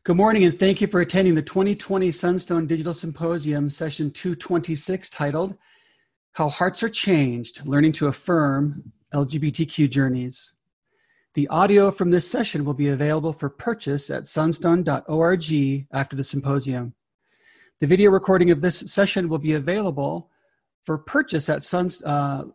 Good morning, and thank you for attending the 2020 Sunstone Digital Symposium, session 226, titled, How Hearts Are Changed, Learning to Affirm LGBTQ Journeys. The audio from this session will be available for purchase at sunstone.org after the symposium. The video recording of this session will be available for purchase at the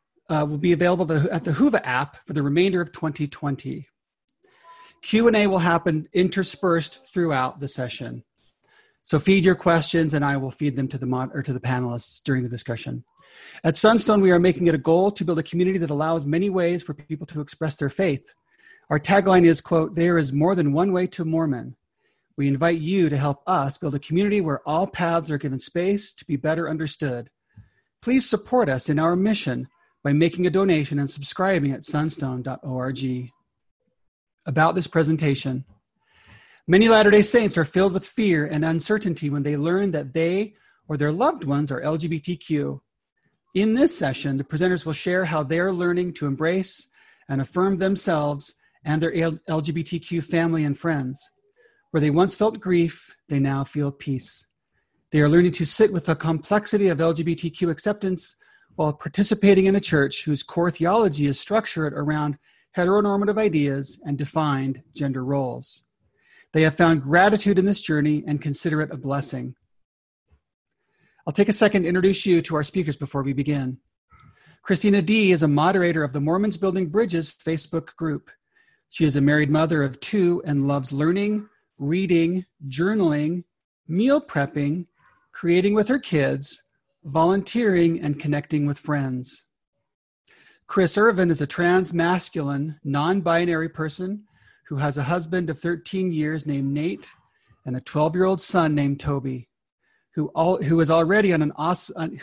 Whova app for the remainder of 2020. Q&A will happen interspersed throughout the session. So feed your questions and I will feed them to the panelists during the discussion. At Sunstone, we are making it a goal to build a community that allows many ways for people to express their faith. Our tagline is, quote, "There is more than one way to Mormon." We invite you to help us build a community where all paths are given space to be better understood. Please support us in our mission by making a donation and subscribing at sunstone.org. About this presentation. Many Latter-day Saints are filled with fear and uncertainty when they learn that they or their loved ones are LGBTQ. In this session, the presenters will share how they are learning to embrace and affirm themselves and their LGBTQ family and friends. Where they once felt grief, they now feel peace. They are learning to sit with the complexity of LGBTQ acceptance while participating in a church whose core theology is structured around heteronormative ideas and defined gender roles. They have found gratitude in this journey and consider it a blessing. I'll take a second to introduce you to our speakers before we begin. Christina D. is a moderator of the Mormons Building Bridges Facebook group. She is a married mother of two and loves learning, reading, journaling, meal prepping, creating with her kids, volunteering, and connecting with friends. Chris Irvin is a trans-masculine, non-binary person who has a husband of 13 years named Nate and a 12-year-old son named Toby, who is already an awesome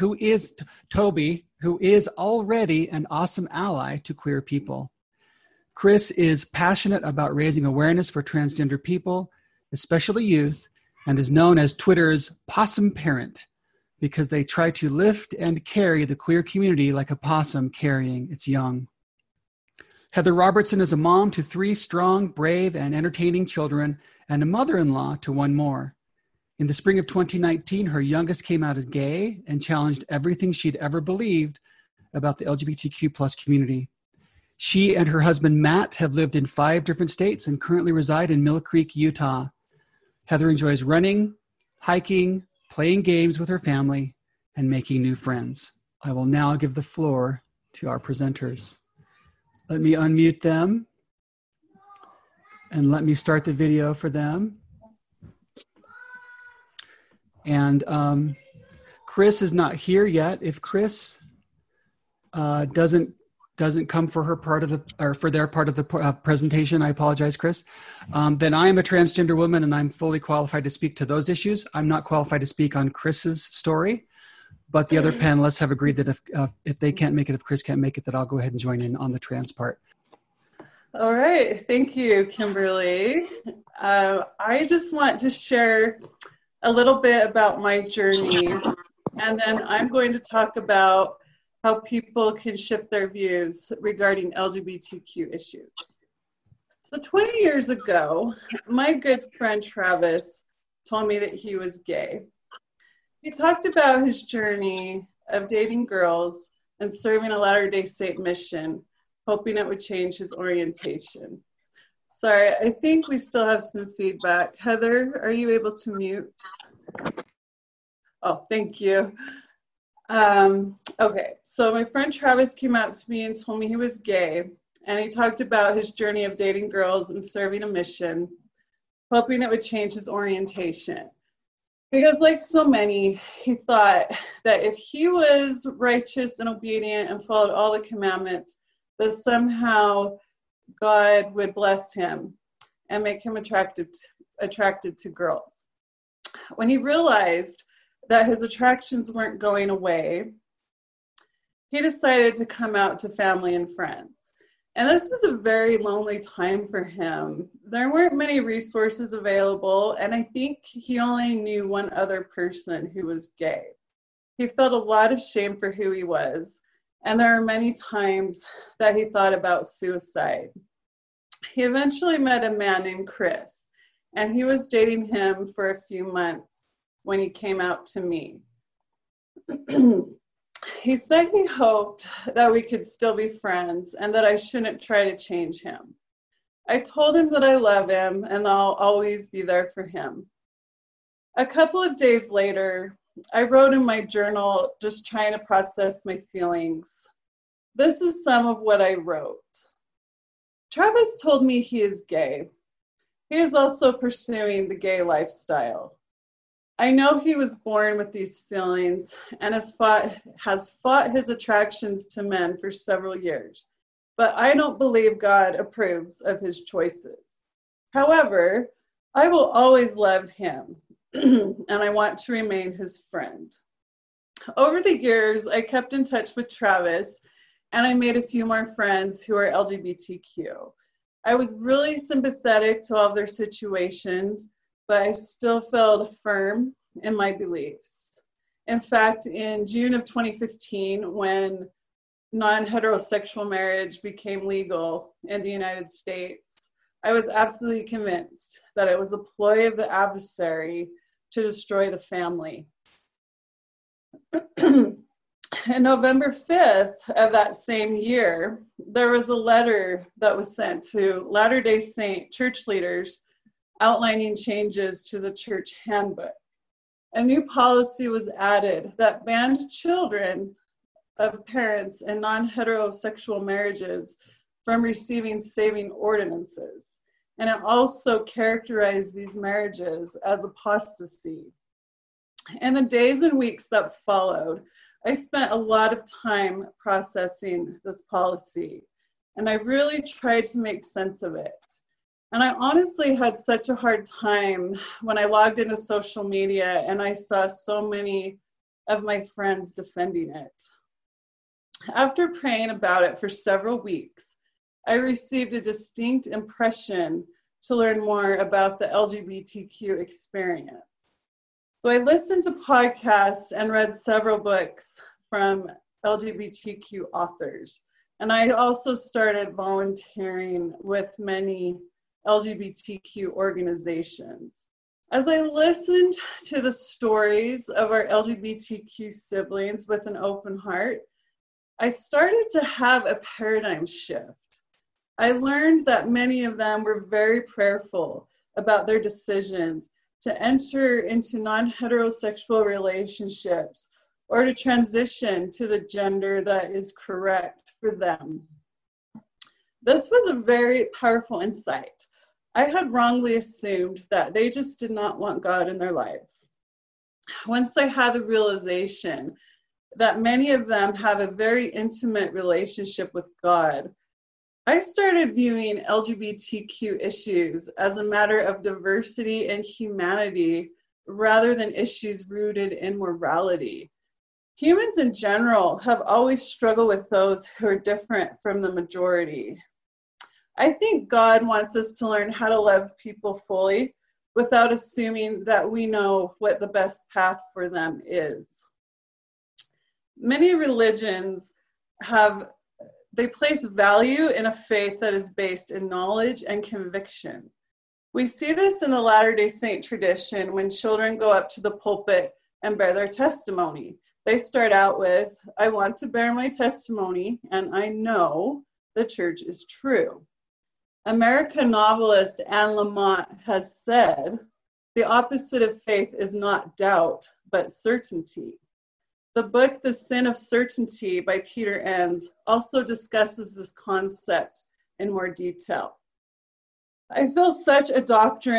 ally to queer people. Chris is passionate about raising awareness for transgender people, especially youth, and is known as Twitter's possum parent, because they try to lift and carry the queer community like a possum carrying its young. Heather Robertson is a mom to 3 strong, brave, and entertaining children, and a mother-in-law to 1 more. In the spring of 2019, her youngest came out as gay and challenged everything she'd ever believed about the LGBTQ plus community. She and her husband, Matt, have lived in 5 different states and currently reside in Mill Creek, Utah. Heather enjoys running, hiking, playing games with her family, and making new friends. I will now give the floor to our presenters. Let me unmute them and let me start the video for them. And Chris is not here yet. If Chris doesn't come for their part of the presentation, I apologize, Chris. Then I am a transgender woman and I'm fully qualified to speak to those issues. I'm not qualified to speak on Chris's story, but the other panelists have agreed that if they can't make it, if Chris can't make it, that I'll go ahead and join in on the trans part. All right, thank you, Kimberly. I just want to share a little bit about my journey, and then I'm going to talk about how people can shift their views regarding LGBTQ issues. So 20 years ago, my good friend Travis told me that he was gay. He talked about his journey of dating girls and serving a Latter-day Saint mission, hoping it would change his orientation. Sorry, I think we still have some feedback. Heather, are you able to mute? Oh, thank you. Okay, so my friend Travis came out to me and told me he was gay, and he talked about his journey of dating girls and serving a mission, hoping it would change his orientation. Because like so many, he thought that if he was righteous and obedient and followed all the commandments, that somehow God would bless him and make him attracted to girls. When he realized that his attractions weren't going away, he decided to come out to family and friends. And this was a very lonely time for him. There weren't many resources available, and I think he only knew one other person who was gay. He felt a lot of shame for who he was, and there are many times that he thought about suicide. He eventually met a man named Chris, and he was dating him for a few months when he came out to me. He said he hoped that we could still be friends and that I shouldn't try to change him. I told him that I love him and I'll always be there for him. A couple of days later, I wrote in my journal, just trying to process my feelings. This is some of what I wrote. Travis told me he is gay. He is also pursuing the gay lifestyle. I know he was born with these feelings and has fought his attractions to men for several years, but I don't believe God approves of his choices. However, I will always love him, and I want to remain his friend. Over the years, I kept in touch with Travis, and I made a few more friends who are LGBTQ. I was really sympathetic to all of their situations, but I still felt firm in my beliefs. In fact, in June of 2015, when non-heterosexual marriage became legal in the United States, I was absolutely convinced that it was a ploy of the adversary to destroy the family. On November 5th of that same year, there was a letter that was sent to Latter-day Saint church leaders outlining changes to the church handbook. A new policy was added that banned children of parents in non-heterosexual marriages from receiving saving ordinances. And it also characterized these marriages as apostasy. In the days and weeks that followed, I spent a lot of time processing this policy, and I really tried to make sense of it. And I honestly had such a hard time when I logged into social media and I saw so many of my friends defending it. After praying about it for several weeks, I received a distinct impression to learn more about the LGBTQ experience. So I listened to podcasts and read several books from LGBTQ authors. And I also started volunteering with many LGBTQ organizations. As I listened to the stories of our LGBTQ siblings with an open heart, I started to have a paradigm shift. I learned that many of them were very prayerful about their decisions to enter into non-heterosexual relationships or to transition to the gender that is correct for them. This was a very powerful insight. I had wrongly assumed that they just did not want God in their lives. Once I had the realization that many of them have a very intimate relationship with God, I started viewing LGBTQ issues as a matter of diversity and humanity rather than issues rooted in morality. Humans in general have always struggled with those who are different from the majority. I think God wants us to learn how to love people fully without assuming that we know what the best path for them is. Many religions they place value in a faith that is based in knowledge and conviction. We see this in the Latter-day Saint tradition when children go up to the pulpit and bear their testimony. They start out with, I want to bear my testimony, and I know the church is true. American novelist Anne Lamott has said, the opposite of faith is not doubt, but certainty. The book, The Sin of Certainty by Peter Enns, also discusses this concept in more detail. I feel such a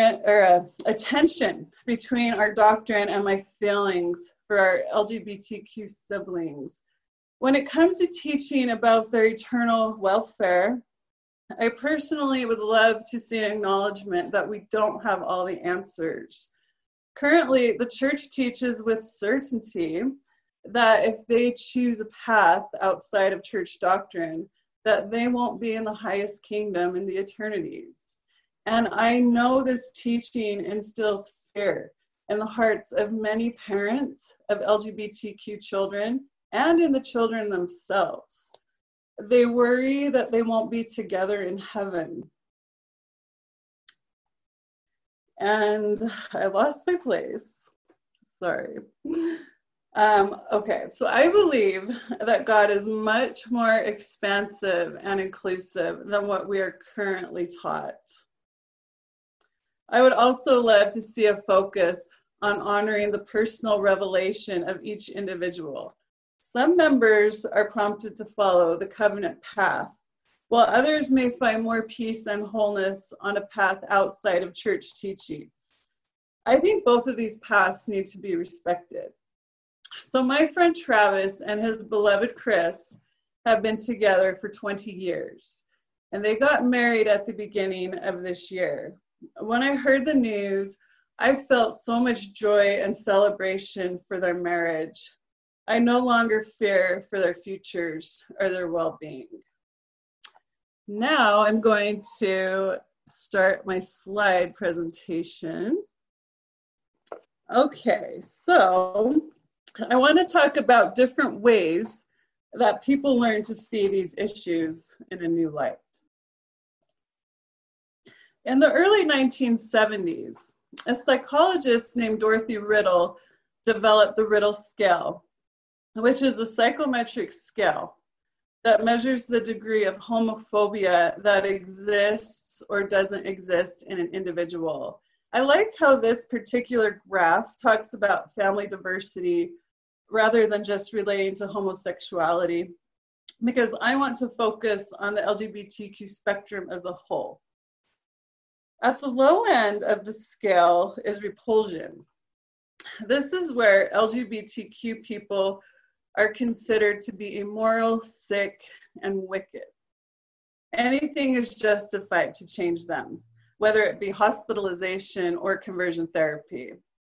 tension between our doctrine and my feelings for our LGBTQ siblings. When it comes to teaching about their eternal welfare, I personally would love to see an acknowledgement that we don't have all the answers. Currently, the church teaches with certainty that if they choose a path outside of church doctrine, that they won't be in the highest kingdom in the eternities. And I know this teaching instills fear in the hearts of many parents of LGBTQ children and in the children themselves. They worry that they won't be together in heaven. And I lost my place. Sorry. Okay, so I believe that God is much more expansive and inclusive than what we are currently taught. I would also love to see a focus on honoring the personal revelation of each individual. Some members are prompted to follow the covenant path, while others may find more peace and wholeness on a path outside of church teachings. I think both of these paths need to be respected. So my friend Travis and his beloved Chris have been together for 20 years, and they got married at the beginning of this year. When I heard the news, I felt so much joy and celebration for their marriage. I no longer fear for their futures or their well-being. Now I'm going to start my slide presentation. Okay, so I want to talk about different ways that people learn to see these issues in a new light. In the early 1970s, a psychologist named Dorothy Riddle developed the Riddle Scale, which is a psychometric scale that measures the degree of homophobia that exists or doesn't exist in an individual. I like how this particular graph talks about family diversity rather than just relating to homosexuality, because I want to focus on the LGBTQ spectrum as a whole. At the low end of the scale is repulsion. This is where LGBTQ people are considered to be immoral, sick, and wicked. Anything is justified to change them, whether it be hospitalization or conversion therapy.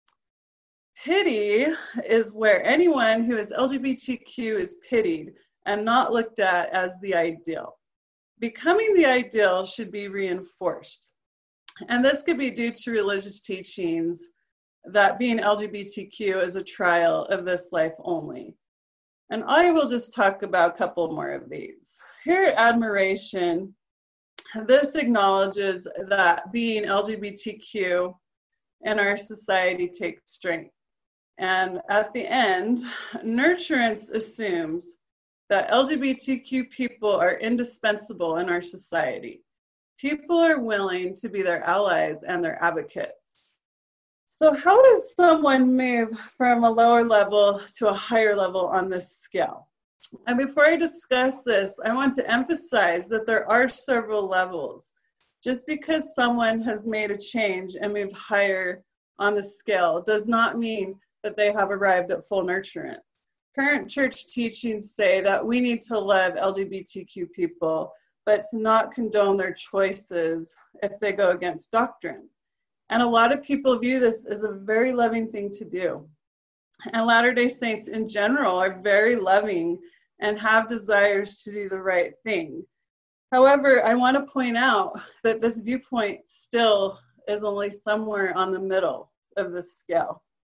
Pity is where anyone who is LGBTQ is pitied and not looked at as the ideal. Becoming the ideal should be reinforced. And this could be due to religious teachings that being LGBTQ is a trial of this life only. And I will just talk about a couple more of these. Here at Admiration, this acknowledges that being LGBTQ in our society takes strength. And at the end, Nurturance assumes that LGBTQ people are indispensable in our society. People are willing to be their allies and their advocates. So how does someone move from a lower level to a higher level on this scale? And before I discuss this, I want to emphasize that there are several levels. Just because someone has made a change and moved higher on the scale does not mean that they have arrived at full nurturance. Current church teachings say that we need to love LGBTQ people, but to not condone their choices if they go against doctrine. And a lot of people view this as a very loving thing to do. And Latter-day Saints in general are very loving and have desires to do the right thing. However, I want to point out that this viewpoint still is only somewhere on the middle of the scale.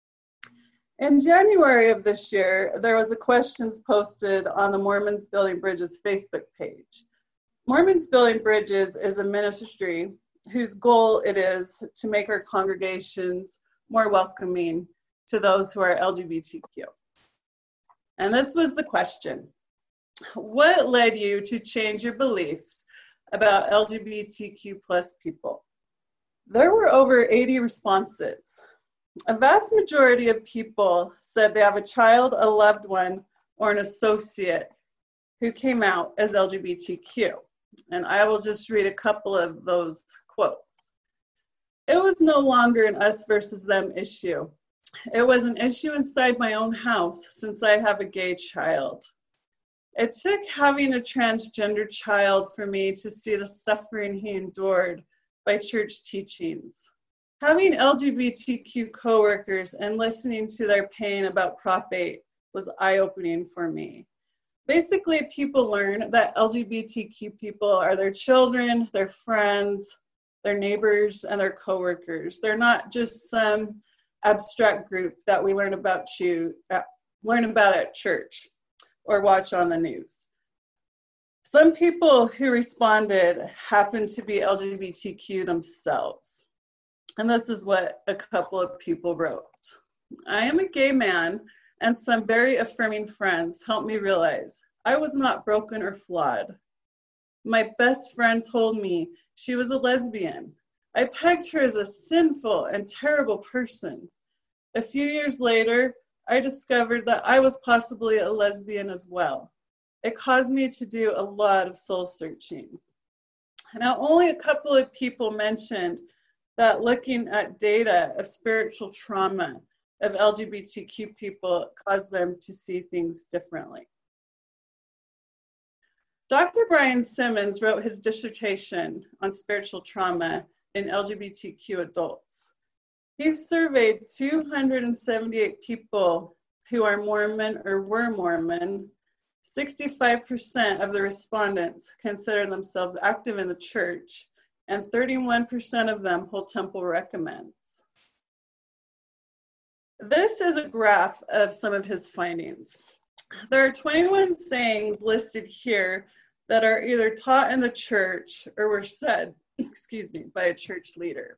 In January of this year, there was a questions posted on the Mormons Building Bridges Facebook page. Mormons Building Bridges is a ministry whose goal it is to make our congregations more welcoming to those who are LGBTQ. And this was the question: what led you to change your beliefs about LGBTQ plus people? There were over 80 responses. A vast majority of people said they have a child, a loved one, or an associate who came out as LGBTQ. And I will just read a couple of those quotes. It was no longer an us versus them issue. It was an issue inside my own house since I have a gay child. It took having a transgender child for me to see the suffering he endured by church teachings. Having LGBTQ coworkers and listening to their pain about Prop 8 was eye-opening for me. Basically, people learn that LGBTQ people are their children, their friends, their neighbors, and their coworkers. They're not just some abstract group that we learn about at church or watch on the news. Some people who responded happened to be LGBTQ themselves. And this is what a couple of people wrote. I am a gay man, and some very affirming friends helped me realize I was not broken or flawed. My best friend told me she was a lesbian. I pegged her as a sinful and terrible person. A few years later, I discovered that I was possibly a lesbian as well. It caused me to do a lot of soul searching. Now, only a couple of people mentioned that looking at data of spiritual trauma of LGBTQ people caused them to see things differently. Dr. Brian Simmons wrote his dissertation on spiritual trauma in LGBTQ adults. He surveyed 278 people who are Mormon or were Mormon. 65% of the respondents consider themselves active in the church, and 31% of them hold temple recommends. This is a graph of some of his findings. There are 21 sayings listed here that are either taught in the church or were said, by a church leader.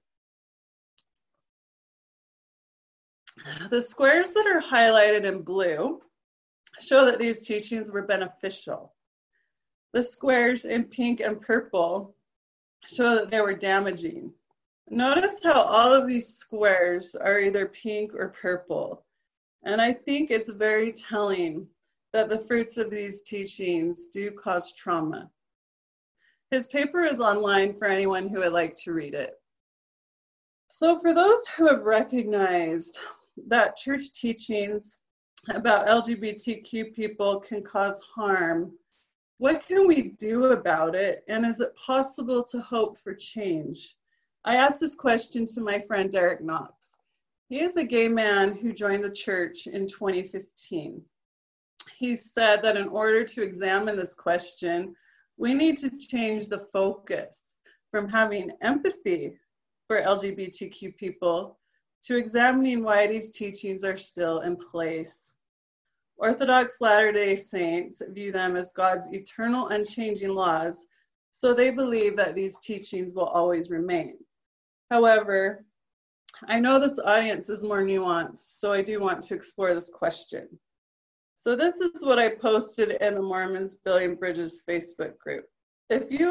The squares that are highlighted in blue show that these teachings were beneficial. The squares in pink and purple show that they were damaging. Notice how all of these squares are either pink or purple. And I think it's very telling that the fruits of these teachings do cause trauma. His paper is online for anyone who would like to read it. So for those who have recognized that church teachings about LGBTQ people can cause harm, what can we do about it? And is it possible to hope for change? I asked this question to my friend Derek Knox. He is a gay man who joined the church in 2015. He said that in order to examine this question, we need to change the focus from having empathy for LGBTQ people to examining why these teachings are still in place. Orthodox Latter-day Saints view them as God's eternal, unchanging laws, so they believe that these teachings will always remain. However, I know this audience is more nuanced, so I do want to explore this question. So this is what I posted in the Mormons Building Bridges Facebook group. If you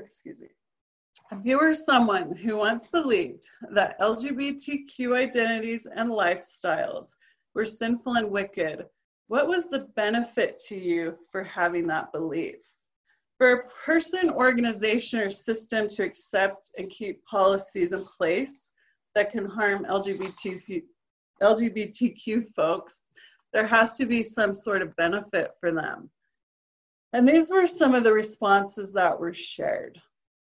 were someone who once believed that LGBTQ identities and lifestyles were sinful and wicked, what was the benefit to you for having that belief? For a person, organization, or system to accept and keep policies in place that can harm LGBTQ folks, there has to be some sort of benefit for them. And these were some of the responses that were shared.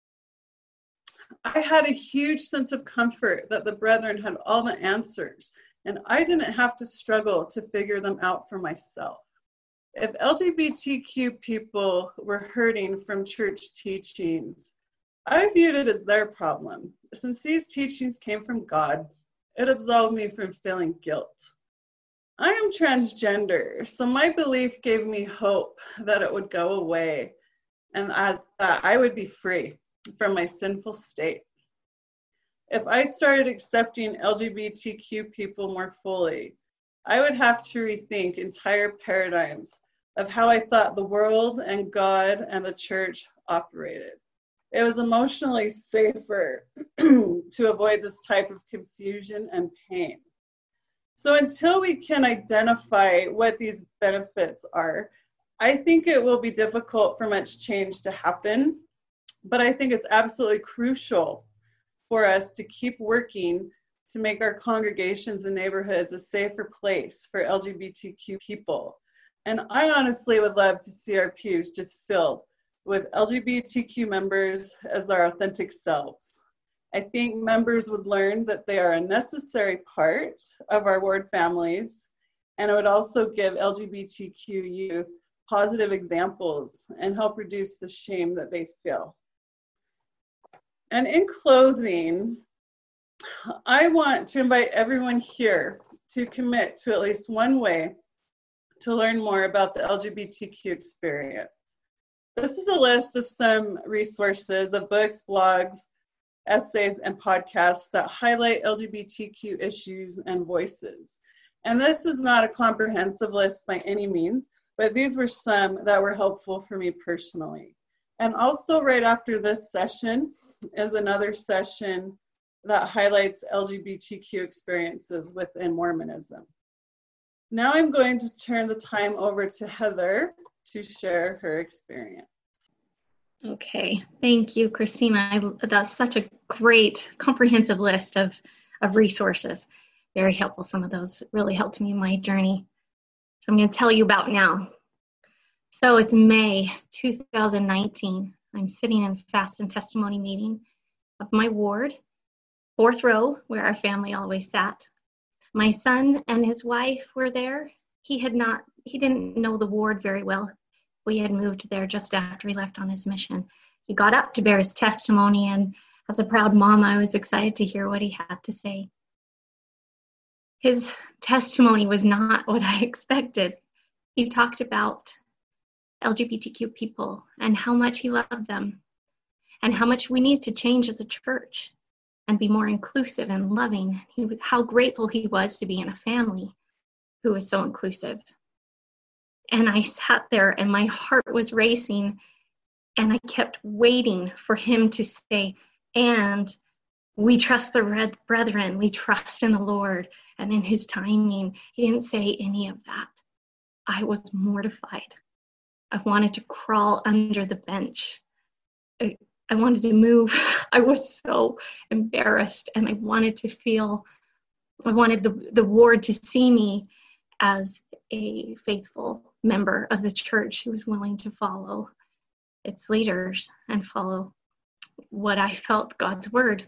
I had a huge sense of comfort that the brethren had all the answers, and I didn't have to struggle to figure them out for myself. If LGBTQ people were hurting from church teachings, I viewed it as their problem. Since these teachings came from God, it absolved me from feeling guilt. I am transgender, so my belief gave me hope that it would go away and that I would be free from my sinful state. If I started accepting LGBTQ people more fully, I would have to rethink entire paradigms of how I thought the world and God and the church operated. It was emotionally safer to avoid this type of confusion and pain. So until we can identify what these benefits are, I think it will be difficult for much change to happen, but I think it's absolutely crucial for us to keep working to make our congregations and neighborhoods a safer place for LGBTQ people. And I honestly would love to see our pews just filled with LGBTQ members as their authentic selves. I think members would learn that they are a necessary part of our ward families, and it would also give LGBTQ youth positive examples and help reduce the shame that they feel. And in closing, I want to invite everyone here to commit to at least one way to learn more about the LGBTQ experience. This is a list of some resources of books, blogs, essays, and podcasts that highlight LGBTQ issues and voices. And this is not a comprehensive list by any means, but these were some that were helpful for me personally. And also right after this session is another session that highlights LGBTQ experiences within Mormonism. Now I'm going to turn the time over to Heather to share her experience. Okay, thank you, Christina. That's such a great comprehensive list of resources. Very helpful. Some of those really helped me in my journey. I'm going to tell you about now. So it's May 2019. I'm sitting in fast and testimony meeting of my ward, 4th row, where our family always sat. My son and his wife were there. He didn't know the ward very well. We had moved there just after he left on his mission. He got up to bear his testimony, and as a proud mom, I was excited to hear what he had to say. His testimony was not what I expected. He talked about LGBTQ people and how much he loved them and how much we need to change as a church and be more inclusive and loving. How grateful he was to be in a family who was so inclusive. And I sat there and my heart was racing, and I kept waiting for him to say, and we trust the brethren, we trust in the Lord and in his timing. He didn't say any of that. I was mortified. I wanted to crawl under the bench. I wanted to move. I was so embarrassed, and I wanted the ward to see me as a faithful member of the church who was willing to follow its leaders and follow what I felt God's word.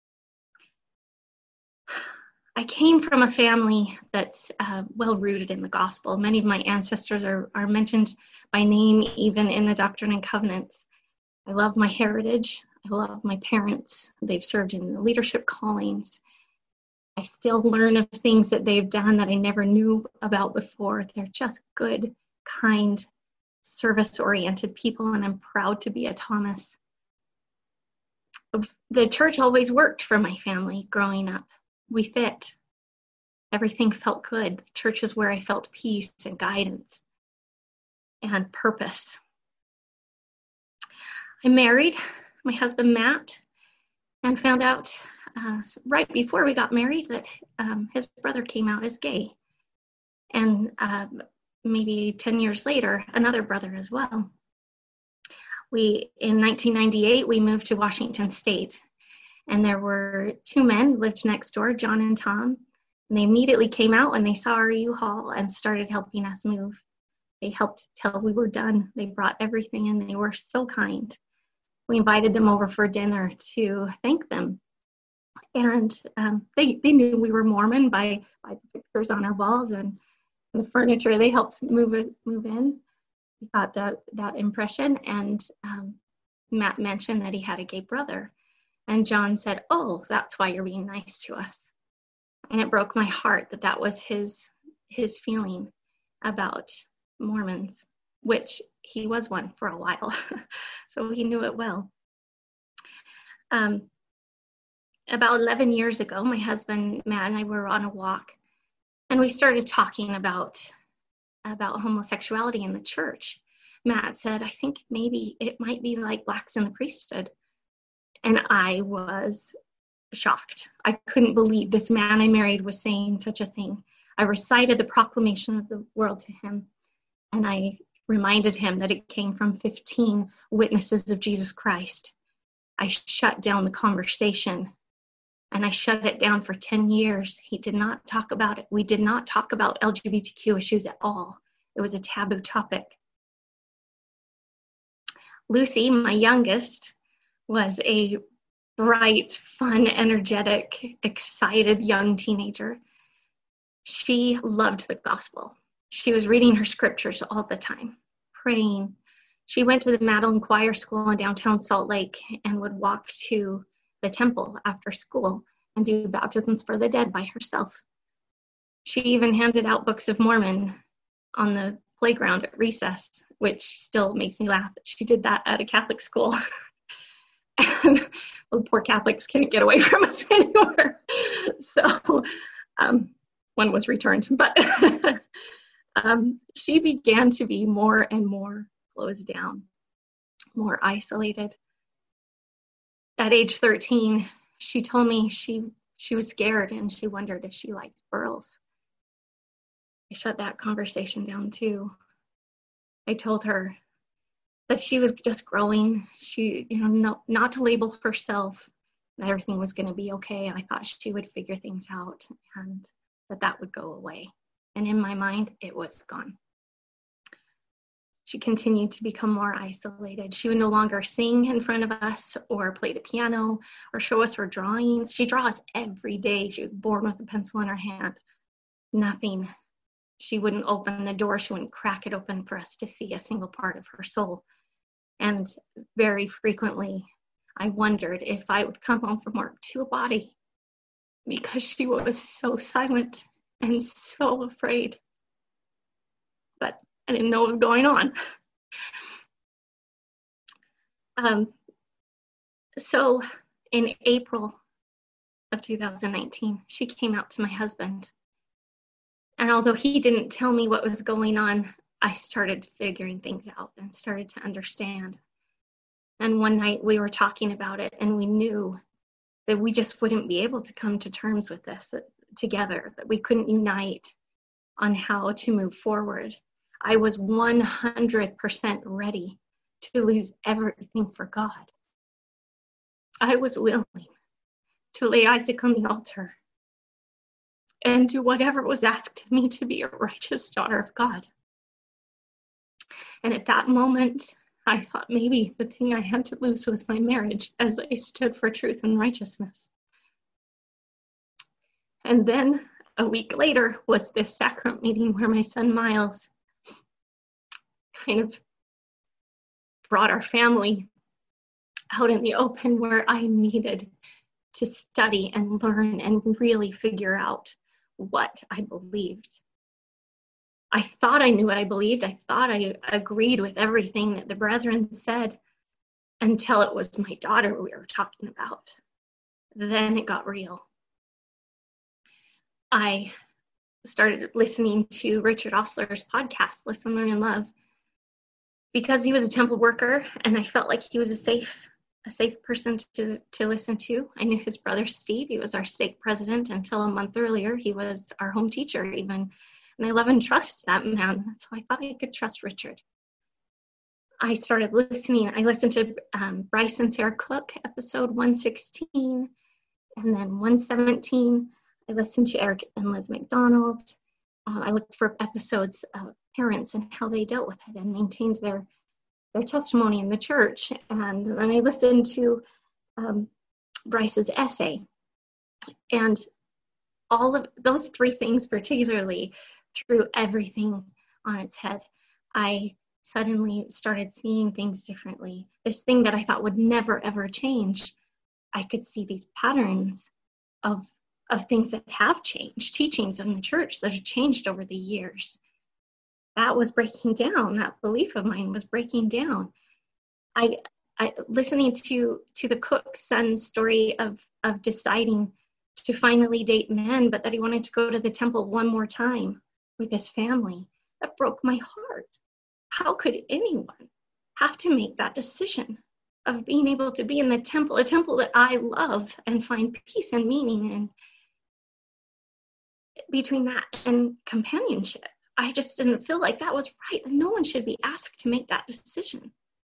I came from a family that's well-rooted in the gospel. Many of my ancestors are mentioned by name even in the Doctrine and Covenants. I love my heritage. I love my parents. They've served in the leadership callings. I still learn of things that they've done that I never knew about before. They're just good, kind, service-oriented people, and I'm proud to be a Thomas. The church always worked for my family growing up. We fit. Everything felt good. The church is where I felt peace and guidance and purpose. I married my husband, Matt, and found out right before we got married that his brother came out as gay. And maybe 10 years later, another brother as well. In 1998, we moved to Washington State. And there were 2 men who lived next door, John and Tom. And they immediately came out when they saw our U-Haul and started helping us move. They helped till we were done. They brought everything in. They were so kind. We invited them over for dinner to thank them. And they knew we were Mormon by the pictures on our walls and the furniture. They helped move in. We got that impression. And Matt mentioned that he had a gay brother. And John said, "Oh, that's why you're being nice to us." And it broke my heart that was his feeling about Mormons, which he was one for a while. So he knew it well. About 11 years ago, my husband, Matt, and I were on a walk, and we started talking about homosexuality in the church. Matt said, "I think maybe it might be like blacks in the priesthood." And I was shocked. I couldn't believe this man I married was saying such a thing. I recited the proclamation of the world to him, and I reminded him that it came from 15 witnesses of Jesus Christ. I shut down the conversation, and I shut it down for 10 years. He did not talk about it. We did not talk about LGBTQ issues at all. It was a taboo topic. Lucy, my youngest, was a bright, fun, energetic, excited young teenager. She loved the gospel. She was reading her scriptures all the time, praying. She went to the Magdalene Choir School in downtown Salt Lake and would walk to the temple after school and do baptisms for the dead by herself. She even handed out Books of Mormon on the playground at recess, which still makes me laugh that she did that at a Catholic school. And well, poor Catholics couldn't get away from us anymore. So one was returned. But she began to be more and more closed down, more isolated. At age 13, she told me she was scared and she wondered if she liked girls. I shut that conversation down too. I told her that she was just growing. She, not to label herself, that everything was going to be okay. I thought she would figure things out and that would go away. And in my mind, it was gone. She continued to become more isolated. She would no longer sing in front of us or play the piano or show us her drawings. She draws every day. She was born with a pencil in her hand. Nothing. She wouldn't open the door. She wouldn't crack it open for us to see a single part of her soul. And very frequently, I wondered if I would come home from work to a body because she was so silent and so afraid. But I didn't know what was going on. So in April of 2019, she came out to my husband. And although he didn't tell me what was going on, I started figuring things out and started to understand. And one night we were talking about it and we knew that we just wouldn't be able to come to terms with this together, that we couldn't unite on how to move forward. I was 100% ready to lose everything for God. I was willing to lay Isaac on the altar and do whatever was asked of me to be a righteous daughter of God. And at that moment, I thought maybe the thing I had to lose was my marriage, as I stood for truth and righteousness. And then a week later was this sacrament meeting where my son Miles kind of brought our family out in the open, where I needed to study and learn and really figure out what I believed. I thought I knew what I believed. I thought I agreed with everything that the brethren said until it was my daughter we were talking about. Then it got real. I started listening to Richard Ostler's podcast, Listen, Learn, and Love, because he was a temple worker and I felt like he was a safe person to listen to. I knew his brother Steve. He was our stake president until a month earlier. He was our home teacher even. And I love and trust that man. So I thought I could trust Richard. I started listening. I listened to Bryce and Sarah Cook, episode 116, and then 117. I listened to Eric and Liz McDonald. I looked for episodes of parents and how they dealt with it and maintained their testimony in the church. And then I listened to Bryce's essay. And all of those three things particularly threw everything on its head. I suddenly started seeing things differently. This thing that I thought would never, ever change, I could see these patterns of things that have changed, teachings in the church that have changed over the years. That was breaking down. That belief of mine was breaking down. I listening to the cook's son's story of deciding to finally date men, but that he wanted to go to the temple one more time with his family. That broke my heart. How could anyone have to make that decision of being able to be in the temple, a temple that I love and find peace and meaning in? Between that and companionship, I just didn't feel like that was right. No one should be asked to make that decision.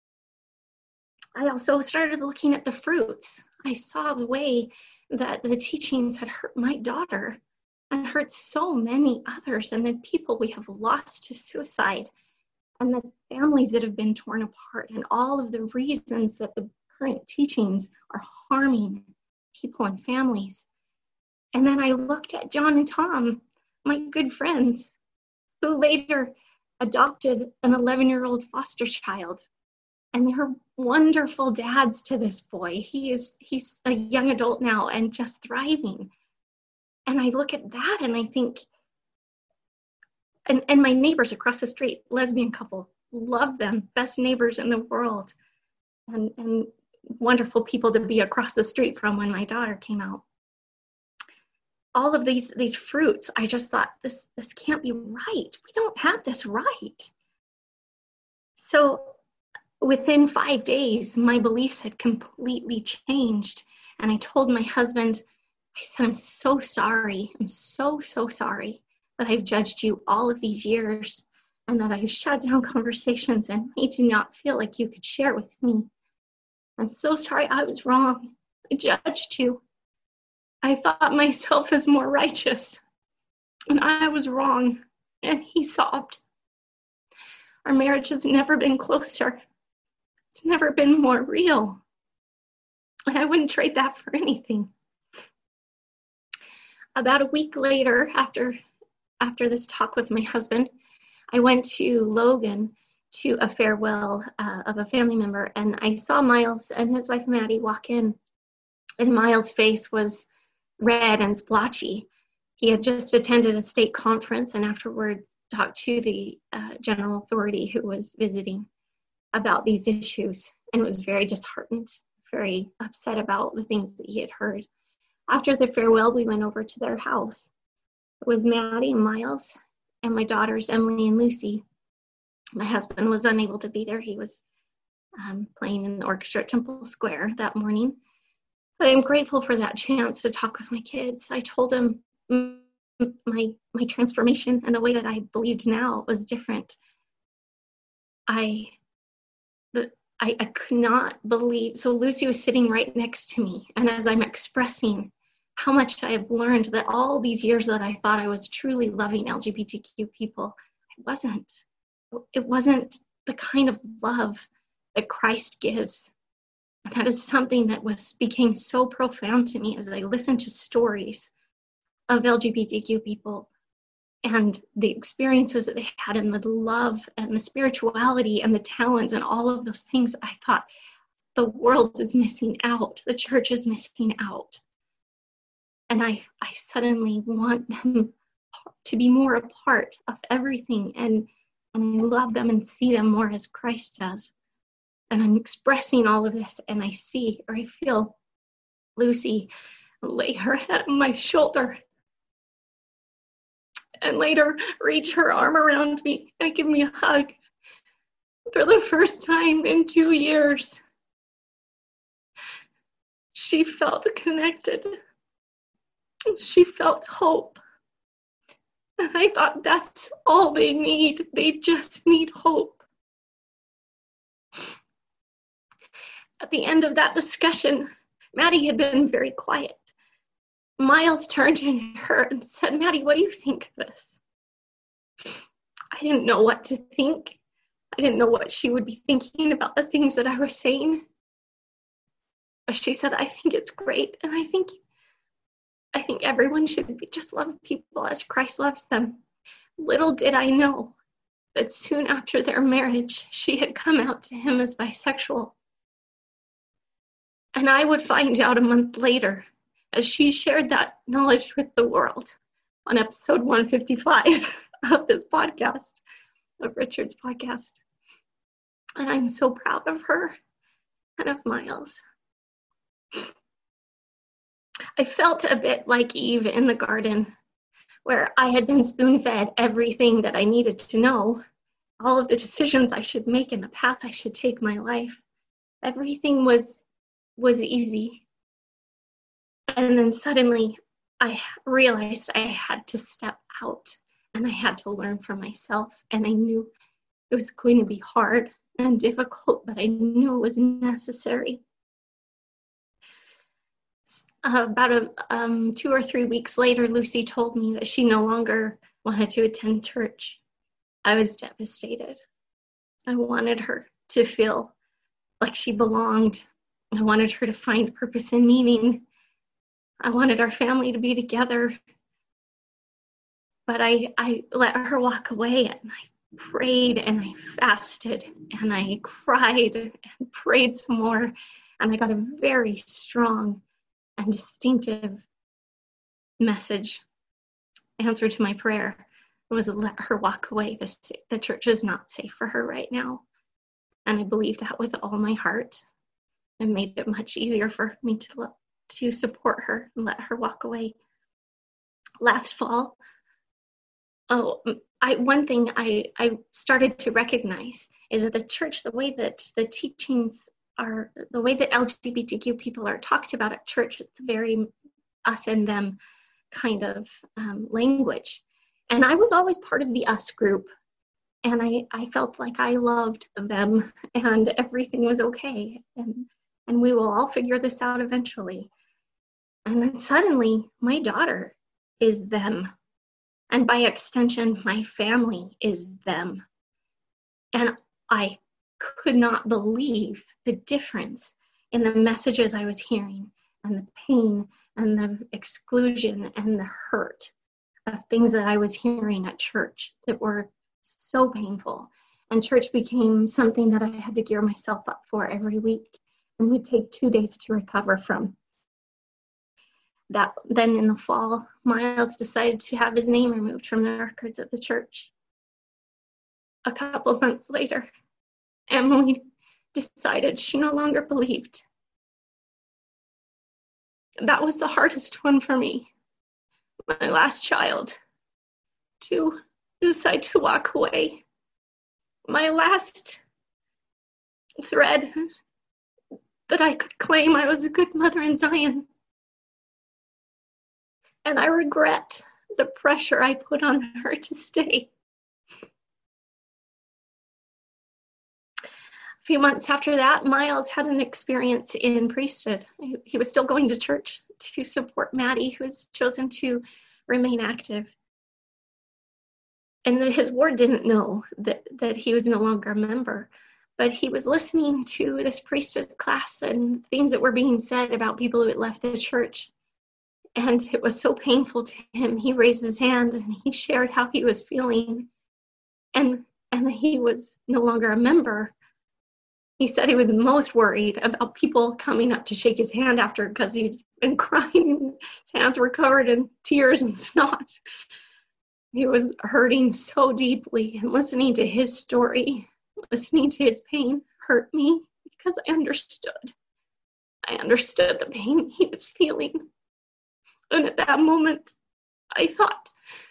I also started looking at the fruits. I saw the way that the teachings had hurt my daughter and hurt so many others, and the people we have lost to suicide, and the families that have been torn apart, and all of the reasons that the current teachings are harming people and families. And then I looked at John and Tom, my good friends, who later adopted an 11-year-old foster child. And they're wonderful dads to this boy. He's a young adult now and just thriving. And I look at that and I think, and my neighbors across the street, lesbian couple, love them, best neighbors in the world. And wonderful people to be across the street from when my daughter came out. All of these fruits, I just thought, this can't be right. We don't have this right. So within 5 days, my beliefs had completely changed. And I told my husband, I said, I'm so sorry. I'm so, so sorry that I've judged you all of these years and that I've shut down conversations and made you not feel like you could share with me. I'm so sorry. I was wrong. I judged you. I thought myself as more righteous, and I was wrong. And he sobbed. Our marriage has never been closer. It's never been more real. And I wouldn't trade that for anything. About a week later, after this talk with my husband, I went to Logan to a farewell of a family member, and I saw Miles and his wife Maddie walk in, and Miles' face was red and splotchy. He had just attended a state conference and afterwards talked to the general authority who was visiting about these issues, and was very disheartened, very upset about the things that he had heard. After the farewell, we went over to their house. It was Maddie and Miles and my daughters, Emily and Lucy. My husband was unable to be there. He was playing in the orchestra at Temple Square that morning. But I'm grateful for that chance to talk with my kids. I told them my transformation and the way that I believed now was different. I could not believe. So Lucy was sitting right next to me. And as I'm expressing how much I have learned, that all these years that I thought I was truly loving LGBTQ people, I wasn't. It wasn't the kind of love that Christ gives. And that is something that became so profound to me as I listened to stories of LGBTQ people and the experiences that they had, and the love and the spirituality and the talents and all of those things. I thought, the world is missing out. The church is missing out. And I suddenly want them to be more a part of everything, and I love them and see them more as Christ does. And I'm expressing all of this, and I see, or I feel Lucy lay her head on my shoulder and later reach her arm around me and give me a hug. For the first time in 2 years, she felt connected. She felt hope. And I thought, that's all they need. They just need hope. At the end of that discussion, Maddie had been very quiet. Miles turned to her and said, Maddie, what do you think of this? I didn't know what to think. I didn't know what she would be thinking about the things that I was saying. But she said, I think it's great. And I think everyone should just love people as Christ loves them. Little did I know that soon after their marriage, she had come out to him as bisexual. And I would find out a month later as she shared that knowledge with the world on episode 155 of this podcast, of Richard's podcast. And I'm so proud of her and of Miles. I felt a bit like Eve in the garden, where I had been spoon-fed everything that I needed to know, all of the decisions I should make and the path I should take my life. Everything was easy. And then suddenly I realized I had to step out and I had to learn for myself. And I knew it was going to be hard and difficult, but I knew it was necessary. About 2 or 3 weeks later, Lucy told me that she no longer wanted to attend church. I was devastated. I wanted her to feel like she belonged. I wanted her to find purpose and meaning. I wanted our family to be together. But I let her walk away, and I prayed and I fasted and I cried and prayed some more. And I got a very strong and distinctive message, answer to my prayer. It was let her walk away. The church is not safe for her right now. And I believe that with all my heart. it made it much easier for me to support her and let her walk away. Last fall, one thing I started to recognize is that the church, the way that the teachings are, the way that LGBTQ people are talked about at church, it's very us and them kind of language. And I was always part of the us group. And I felt like I loved them and everything was okay. And we will all figure this out eventually. And then suddenly my daughter is them. And by extension, my family is them. And I could not believe the difference in the messages I was hearing and the pain and the exclusion and the hurt of things that I was hearing at church that were so painful. And church became something that I had to gear myself up for every week and would take 2 days to recover from. That then in the fall, Miles decided to have his name removed from the records of the church. A couple months later, Emily decided she no longer believed. That was the hardest one for me, my last child, to decide to walk away. My last thread that I could claim I was a good mother in Zion. And I regret the pressure I put on her to stay. A few months after that, Miles had an experience in priesthood. He was still going to church to support Maddie, who has chosen to remain active. And his ward didn't know that he was no longer a member, but he was listening to this priesthood class and things that were being said about people who had left the church. And it was so painful to him. He raised his hand and he shared how he was feeling and he was no longer a member. He said he was most worried about people coming up to shake his hand after because he'd been crying. His hands were covered in tears and snot. He was hurting so deeply, and listening to his story, listening to his pain hurt me because I understood. I understood the pain he was feeling. And at that moment, I thought,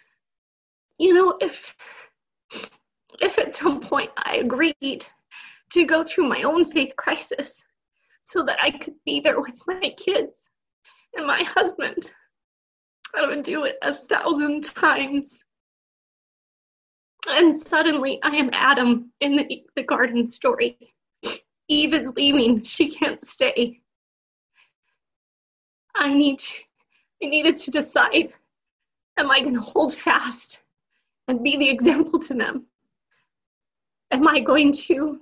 if at some point I agreed to go through my own faith crisis so that I could be there with my kids and my husband, I would do it 1,000 times. And suddenly I am Adam in the garden story. Eve is leaving. She can't stay. I needed to decide, am I going to hold fast and be the example to them? Am I going to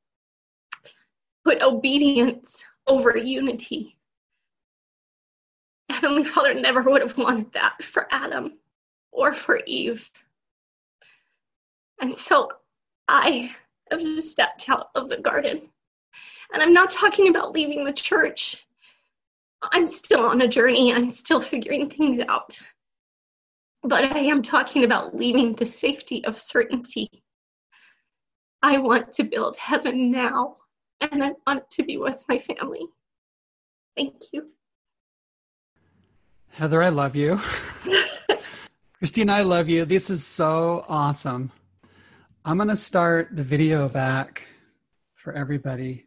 put obedience over unity? Heavenly Father never would have wanted that for Adam or for Eve. And so I have stepped out of the garden. And I'm not talking about leaving the church. I'm still on a journey. I'm still figuring things out. But I am talking about leaving the safety of certainty. I want to build heaven now, and I want to be with my family. Thank you. Heather, I love you. Christina, I love you. This is so awesome. I'm going to start the video back for everybody.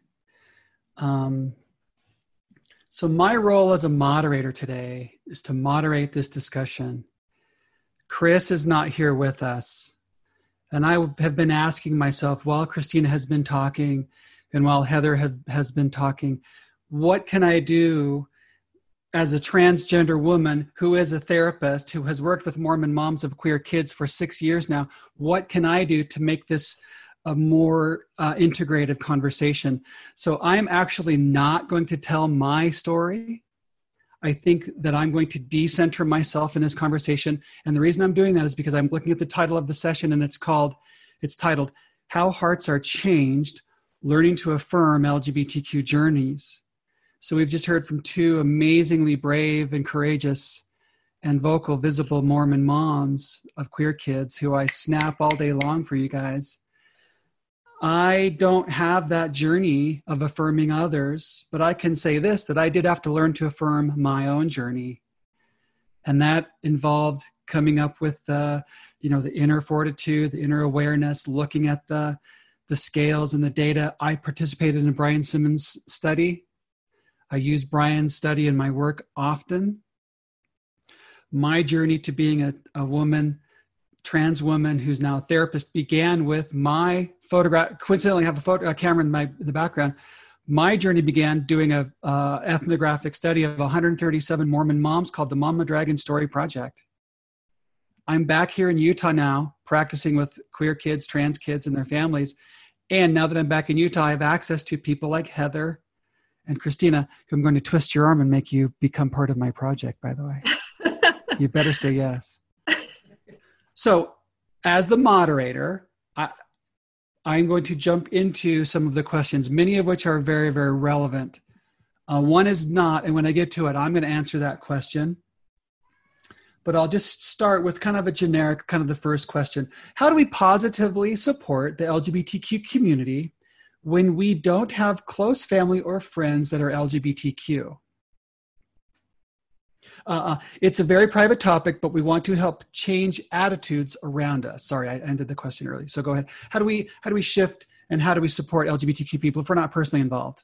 So my role as a moderator today is to moderate this discussion. Chris is not here with us. And I have been asking myself, while Christina has been talking and while Heather has been talking, what can I do as a transgender woman who is a therapist, who has worked with Mormon moms of queer kids for 6 years now? What can I do to make this a more integrative conversation? So I'm actually not going to tell my story. I think that I'm going to decenter myself in this conversation. And the reason I'm doing that is because I'm looking at the title of the session, and it's titled, How Hearts Are Changed, Learning to Affirm LGBTQ Journeys. So we've just heard from two amazingly brave and courageous and vocal, visible Mormon moms of queer kids who I snap all day long for you guys. I don't have that journey of affirming others, but I can say this, that I did have to learn to affirm my own journey. And that involved coming up with the inner fortitude, the inner awareness, looking at the scales and the data. I participated in a Brian Simmons study. I use Brian's study in my work often. My journey to being a woman, trans woman who's now a therapist, began with my photograph. Coincidentally, I have a camera in the background. My journey began doing a ethnographic study of 137 Mormon moms called the Mama Dragon Story Project. I'm back here in Utah now, practicing with queer kids, trans kids, and their families. And now that I'm back in Utah, I have access to people like Heather and Christina, who I'm going to twist your arm and make you become part of my project, by the way. You better say yes. So as the moderator, I'm going to jump into some of the questions, many of which are very, very relevant. One is not, and when I get to it, I'm going to answer that question. But I'll just start with kind of a generic, kind of the first question. How do we positively support the LGBTQ community when we don't have close family or friends that are LGBTQ? It's a very private topic, but we want to help change attitudes around us. Sorry, I ended the question early. So go ahead. How do we shift and how do we support LGBTQ people if we're not personally involved?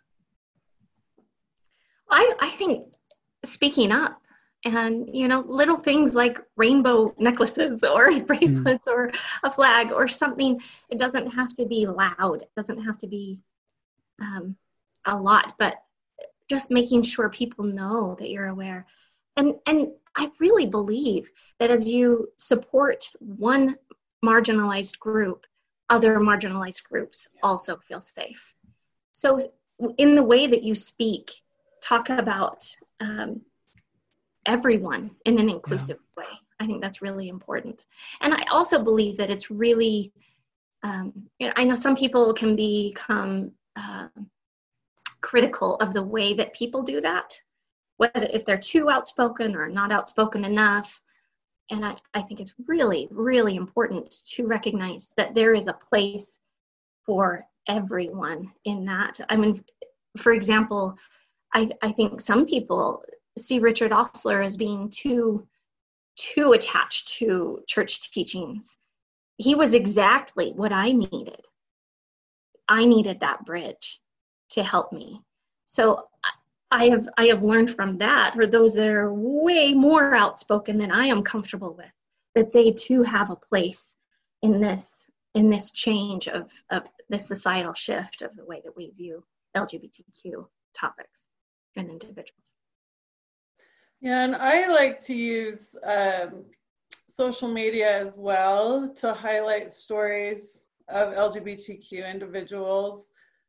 I think speaking up and, little things like rainbow necklaces or bracelets or a flag or something. It doesn't have to be loud. It doesn't have to be a lot, but just making sure people know that you're aware. And I really believe that as you support one marginalized group, other marginalized groups also feel safe. So in the way that you speak, talk about everyone in an inclusive way. I think that's really important. And I also believe that it's really, I know some people can become critical of the way that people do that, whether if they're too outspoken or not outspoken enough. And I think it's really, really important to recognize that there is a place for everyone in that. I mean, for example, I think some people see Richard Ostler as being too attached to church teachings. He was exactly what I needed. I needed that bridge to help me. So I have learned from that, for those that are way more outspoken than I am comfortable with, that they too have a place in this change of this societal shift of the way that we view LGBTQ topics and individuals. Yeah, and I like to use social media as well to highlight stories of LGBTQ individuals.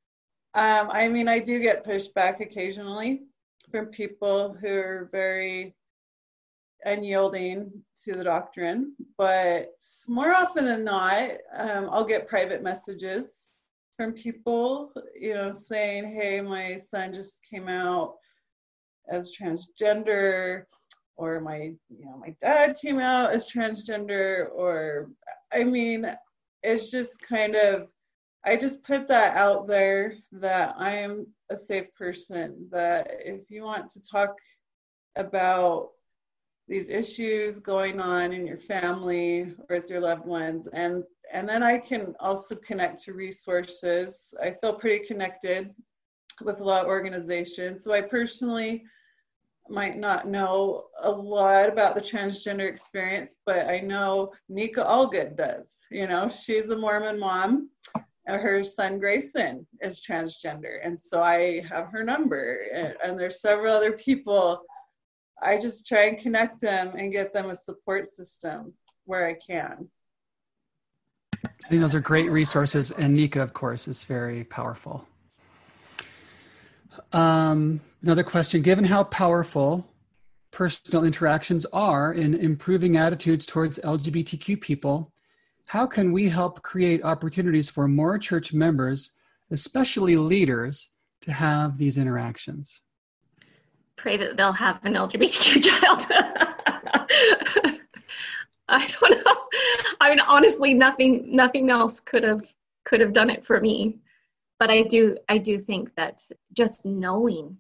I mean, I do get pushback occasionally from people who are very unyielding to the doctrine, but more often than not, I'll get private messages from people, saying, hey, my son just came out as transgender, or my dad came out as transgender, or, I mean, it's just kind of, I just put that out there that I am a safe person, that if you want to talk about these issues going on in your family or with your loved ones, and then I can also connect to resources. I feel pretty connected with a lot of organizations. So I personally might not know a lot about the transgender experience, but I know Nika Allgood does. She's a Mormon mom. Her son Grayson is transgender, and so I have her number, and there's several other people. I just try and connect them and get them a support system where I can. I think those are great resources, and Nika, of course, is very powerful. Another question, given how powerful personal interactions are in improving attitudes towards LGBTQ people, how can we help create opportunities for more church members, especially leaders, to have these interactions? Pray that they'll have an LGBTQ child. I don't know. I mean, honestly, nothing else could have could have done it for me. But I do think that just knowing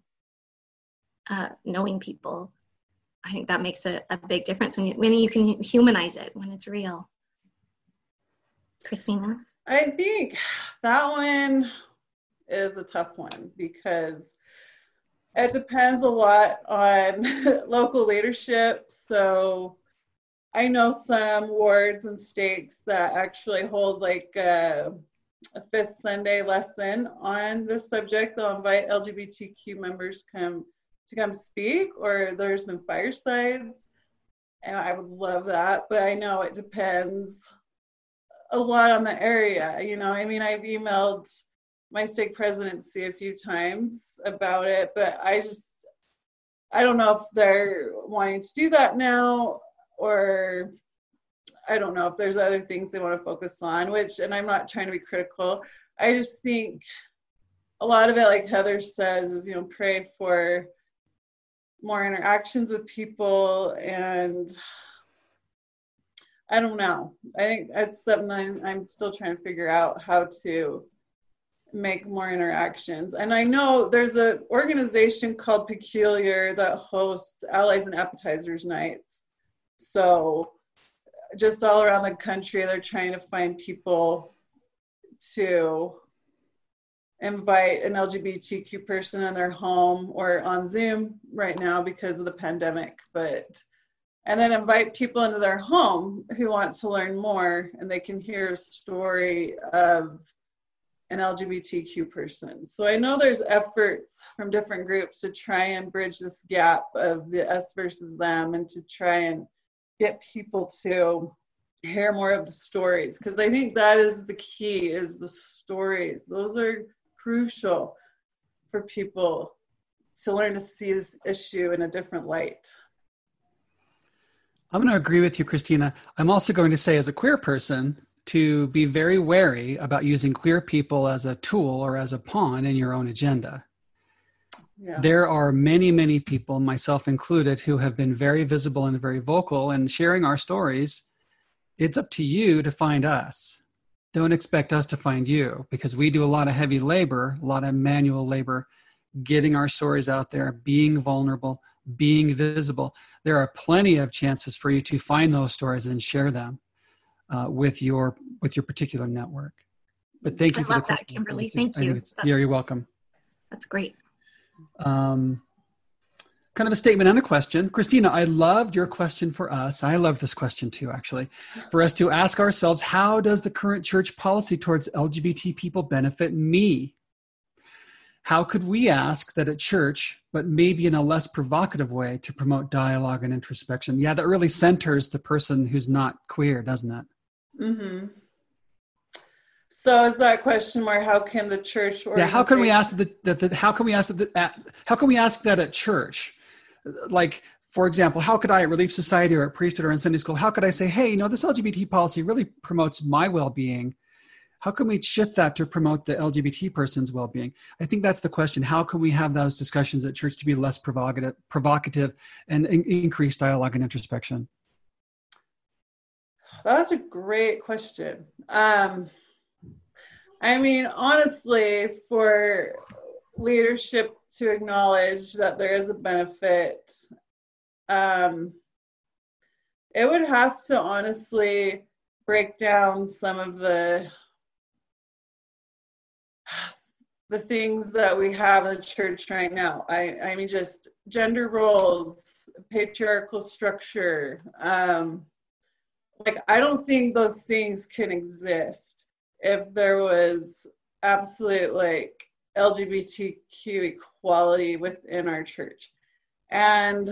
people, I think that makes a big difference when you can humanize it, when it's real. Christina? I think that one is a tough one because it depends a lot on local leadership. So I know some wards and stakes that actually hold like a fifth Sunday lesson on this subject. They'll invite LGBTQ members to come speak, or there's been firesides, and I would love that. But I know it depends a lot on the area. You know, I mean, I've emailed my stake presidency a few times about it, but I don't know if they're wanting to do that now, or I don't know if there's other things they want to focus on, and I'm not trying to be critical. I just think a lot of it, like Heather says, is, you know, pray for more interactions with people. And I don't know. I think that's something that I'm still trying to figure out, how to make more interactions. And I know there's an organization called Peculiar that hosts Allies and Appetizers nights. So just all around the country, they're trying to find people to invite an LGBTQ person in their home or on Zoom right now because of the pandemic, and then invite people into their home who want to learn more, and they can hear a story of an LGBTQ person. So I know there's efforts from different groups to try and bridge this gap of the us versus them, and to try and get people to hear more of the stories, because I think that is the key, is the stories. Those are crucial for people to learn to see this issue in a different light. I'm going to agree with you, Christina. I'm also going to say, as a queer person, to be very wary about using queer people as a tool or as a pawn in your own agenda. Yeah. There are many, many people, myself included, who have been very visible and very vocal and sharing our stories. It's up to you to find us. Don't expect us to find you, because we do a lot of heavy labor, a lot of manual labor, getting our stories out there, being vulnerable, being visible. There are plenty of chances for you to find those stories and share them with your particular network. But thank you I love that, Kimberly. Thank you. Yeah, you're welcome. That's great. Kind of a statement and a question. Christina, I loved your question for us. I love this question too, actually. For us to ask ourselves, how does the current church policy towards LGBT people benefit me? How could we ask that at church, but maybe in a less provocative way, to promote dialogue and introspection? Yeah, that really centers the person who's not queer, doesn't it? Mm-hmm. So is that question more, how can the church organization... Yeah, how can we ask that at church? Like, for example, how could I at Relief Society or at Priesthood or in Sunday school, how could I say, hey, you know, this LGBT policy really promotes my well-being. How can we shift that to promote the LGBT person's well-being? I think that's the question. How can we have those discussions at church to be less provocative and increase dialogue and introspection? That's a great question. I mean, honestly, for leadership to acknowledge that there is a benefit, it would have to honestly break down some of the things that we have in the church right now. I mean, just gender roles, patriarchal structure. Like, I don't think those things can exist if there was absolute, like, LGBTQ equality within our church. And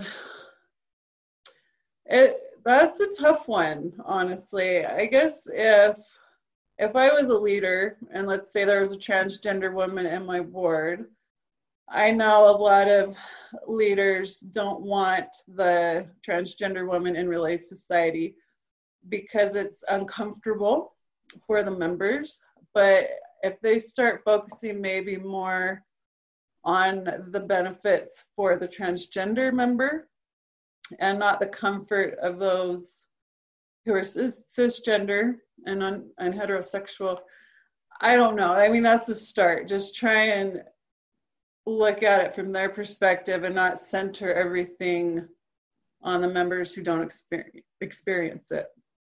that's a tough one, honestly. I guess if I was a leader, and let's say there was a transgender woman in my board, I know a lot of leaders don't want the transgender woman in Relief Society because it's uncomfortable for the members. But if they start focusing maybe more on the benefits for the transgender member and not the comfort of those who are cisgender and heterosexual, I don't know. I mean, that's a start. Just try and look at it from their perspective and not center everything on the members who don't experience it.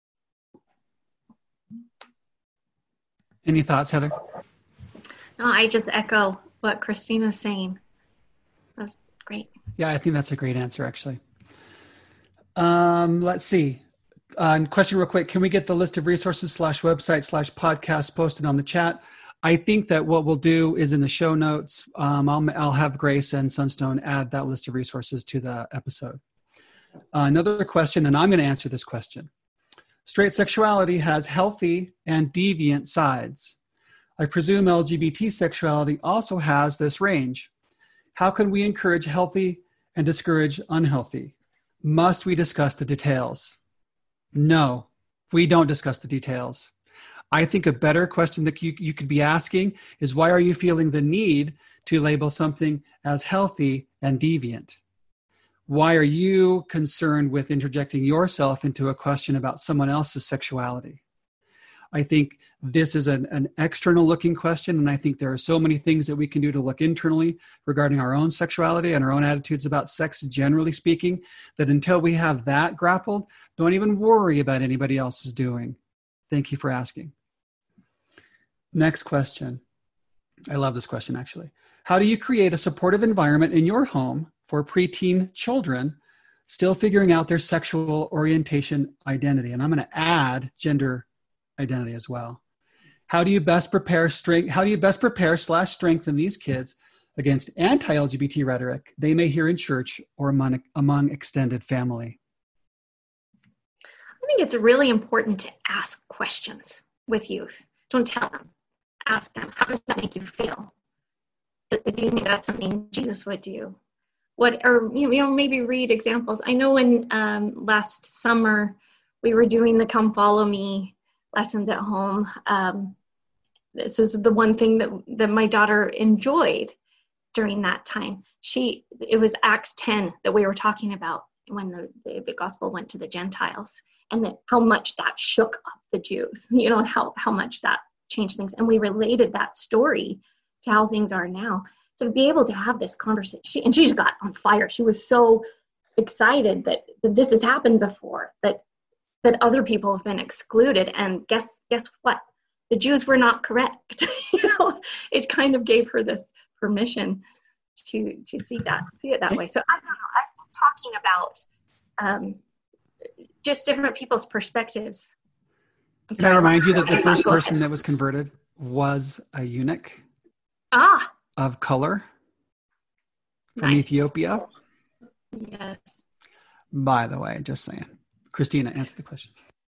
Any thoughts, Heather? No, I just echo what Christina's saying. That's great. Yeah, I think that's a great answer, actually. Let's see. Question real quick. Can we get the list of resources /website /podcast posted on the chat? I think that what we'll do is in the show notes, I'll have Grace and Sunstone add that list of resources to the episode. Another question, and I'm going to answer this question. Straight sexuality has healthy and deviant sides. I presume LGBT sexuality also has this range. How can we encourage healthy and discourage unhealthy? Must we discuss the details? No, we don't discuss the details. I think a better question that you could be asking is, why are you feeling the need to label something as healthy and deviant? Why are you concerned with interjecting yourself into a question about someone else's sexuality? I think this is an external looking question, and I think there are so many things that we can do to look internally regarding our own sexuality and our own attitudes about sex, generally speaking, that until we have that grappled, don't even worry about anybody else's doing. Thank you for asking. Next question. I love this question, actually. How do you create a supportive environment in your home for preteen children still figuring out their sexual orientation identity? And I'm going to add gender identity as well. How do you best prepare strengthen these kids against anti-LGBT rhetoric they may hear in church or among extended family? I think it's really important to ask questions with youth. Don't tell them. Ask them, how does that make you feel? Do you think that's something Jesus would do? Maybe read examples. I know when last summer we were doing the Come Follow Me lessons at home. This is the one thing that my daughter enjoyed during that time. It was Acts 10 that we were talking about when the gospel went to the Gentiles, and that how much that shook up the Jews, and how much that changed things. And we related that story to how things are now. So to be able to have this conversation, and she just got on fire. She was so excited that this has happened before, that other people have been excluded. And guess what? The Jews were not correct. It kind of gave her this permission to see it that way. So I don't know. I've been talking about just different people's perspectives. Can I remind you that the first person that was converted was a eunuch of color from Ethiopia? Yes. By the way, just saying. Christina, answer the question.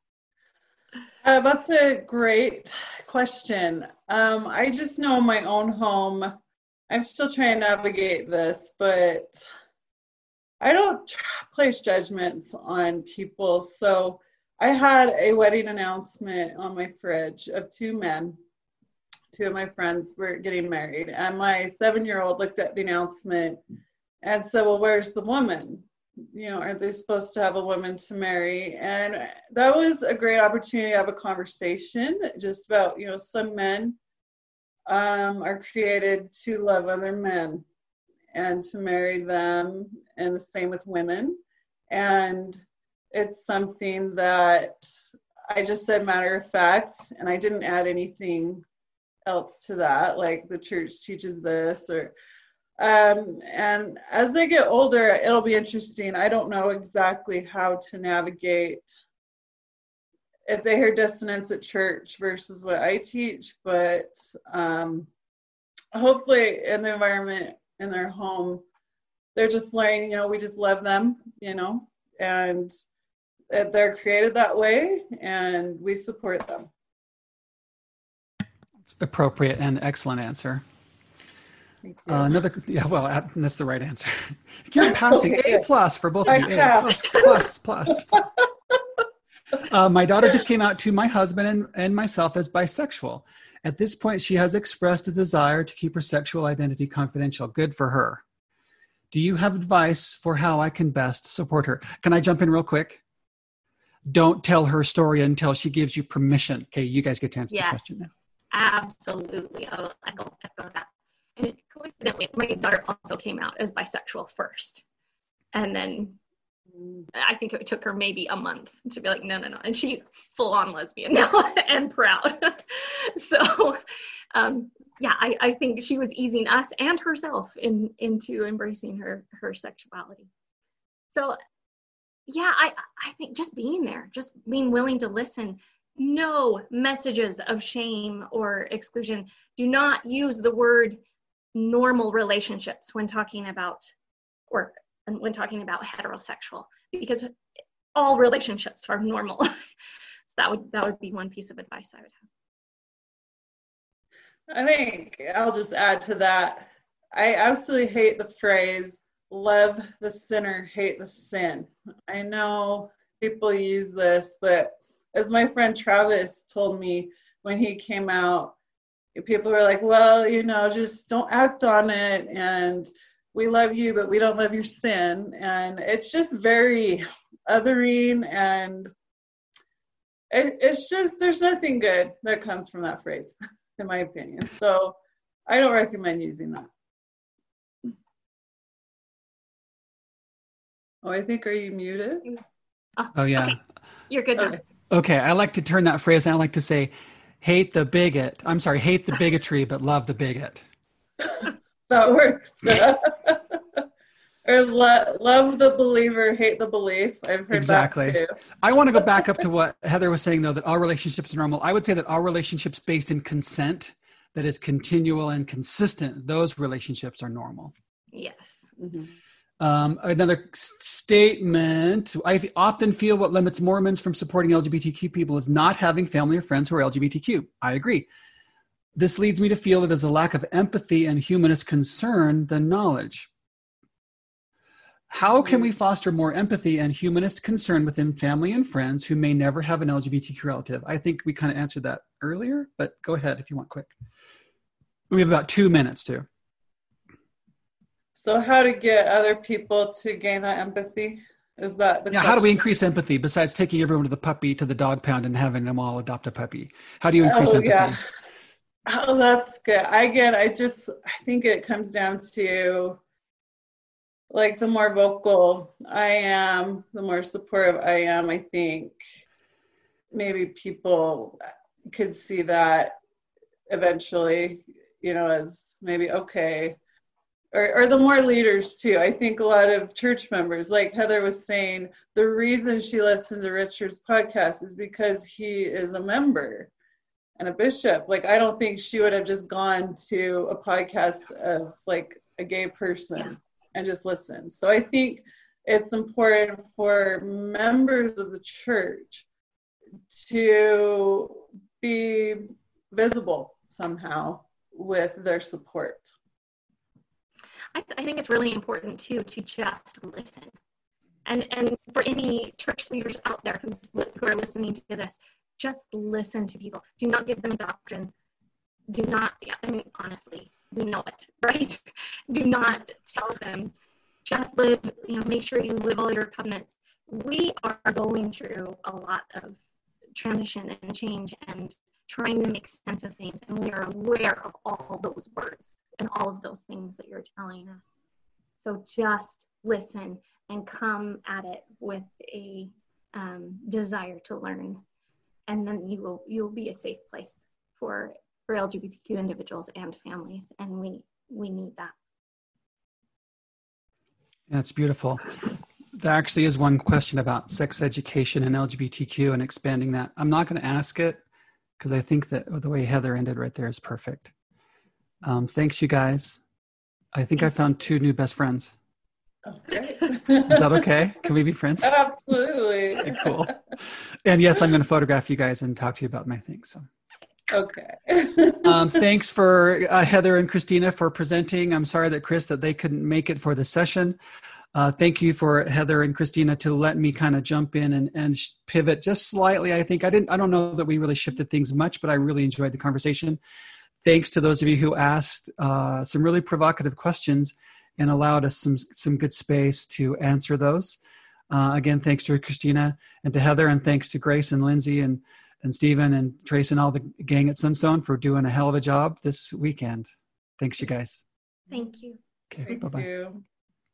That's a great question. I just know in my own home, I'm still trying to navigate this, but I don't place judgments on people. So I had a wedding announcement on my fridge of two men. Two of my friends were getting married, and my 7-year-old looked at the announcement and said, well, where's the woman? Aren't they supposed to have a woman to marry? And that was a great opportunity to have a conversation just about, some men are created to love other men and to marry them, and the same with women. And it's something that I just said matter of fact, and I didn't add anything else to that, like the church teaches this, or and as they get older, it'll be interesting. I don't know exactly how to navigate if they hear dissonance at church versus what I teach, but hopefully in the environment in their home, they're just learning, we just love them, and they're created that way, and we support them. It's appropriate and excellent answer. That's the right answer. You're passing. Okay. A+ for both of you. A++++. My daughter just came out to my husband and myself as bisexual. At this point, she has expressed a desire to keep her sexual identity confidential. Good for her. Do you have advice for how I can best support her? Can I jump in real quick? Don't tell her story until she gives you permission. Okay, you guys get to answer the question now. absolutely. I'll echo that. And coincidentally, my daughter also came out as bisexual first. And then I think it took her maybe a month to be like, no. And she's full on lesbian now and proud. So, I think she was easing us and herself into embracing her sexuality. So, I think just being there, just being willing to listen, no messages of shame or exclusion. Do not use the word normal relationships when talking about heterosexual, because all relationships are normal. So that would be one piece of advice I would have. I think I'll just add to that. I absolutely hate the phrase, love the sinner, hate the sin. I know people use this, but as my friend Travis told me when he came out, people were like, well, just don't act on it, and we love you, but we don't love your sin. And it's just very othering, and it's just, there's nothing good that comes from that phrase, in my opinion. So I don't recommend using that. Oh, I think, are you muted? Oh, yeah. Okay. You're good now. Okay, I like to turn that phrase, and I like to say, hate the bigotry, but love the bigot. That works. Or love the believer, hate the belief. I've heard exactly. that too. I want to go back up to what Heather was saying, though, that all relationships are normal. I would say that all relationships based in consent, that is continual and consistent, those relationships are normal. Yes. Mm-hmm. Another statement, I often feel what limits Mormons from supporting LGBTQ people is not having family or friends who are LGBTQ. I agree. This leads me to feel it is a lack of empathy and humanist concern than knowledge. How can we foster more empathy and humanist concern within family and friends who may never have an LGBTQ relative? I think we kind of answered that earlier, but go ahead if you want quick. We have about 2 minutes too. So how to get other people to gain that empathy? Is that the question? How do we increase empathy besides taking everyone to the dog pound and having them all adopt a puppy? How do you increase empathy? Yeah. Oh, that's good. I think it comes down to, like, the more vocal I am, the more supportive I am, I think maybe people could see that eventually, as maybe okay. Or the more leaders too. I think a lot of church members, like Heather was saying, the reason she listens to Richard's podcast is because he is a member and a bishop. Like, I don't think she would have just gone to a podcast of like a gay person and just listened. So I think it's important for members of the church to be visible somehow with their support. I think it's really important too to just listen, and for any church leaders out there who are listening to this, just listen to people. Do not give them doctrine. Do not. Honestly, we know it, right? Do not tell them. Just live. Make sure you live all your covenants. We are going through a lot of transition and change and trying to make sense of things, and we are aware of all those words and all of those things that you're telling us. So just listen and come at it with a desire to learn, and then you will be a safe place for LGBTQ individuals and families, and we need that. That's beautiful. There actually is one question about sex education and LGBTQ and expanding that. I'm not going to ask it because I think that the way Heather ended right there is perfect. Thanks, you guys. I think I found 2 new best friends. Okay. Is that okay? Can we be friends? Absolutely. Okay, cool. And yes, I'm going to photograph you guys and talk to you about my things. So. Okay. Thanks for Heather and Christina for presenting. I'm sorry that Chris, that they couldn't make it for the session. Thank you for Heather and Christina to let me kind of jump in and pivot just slightly. I don't know that we really shifted things much, but I really enjoyed the conversation. Thanks to those of you who asked some really provocative questions and allowed us some good space to answer those. Again, thanks to Christina and to Heather, and thanks to Grace and Lindsay and and Stephen and Trace and all the gang at Sunstone for doing a hell of a job this weekend. Thanks, you guys. Thank you. Okay, Thank bye-bye. you.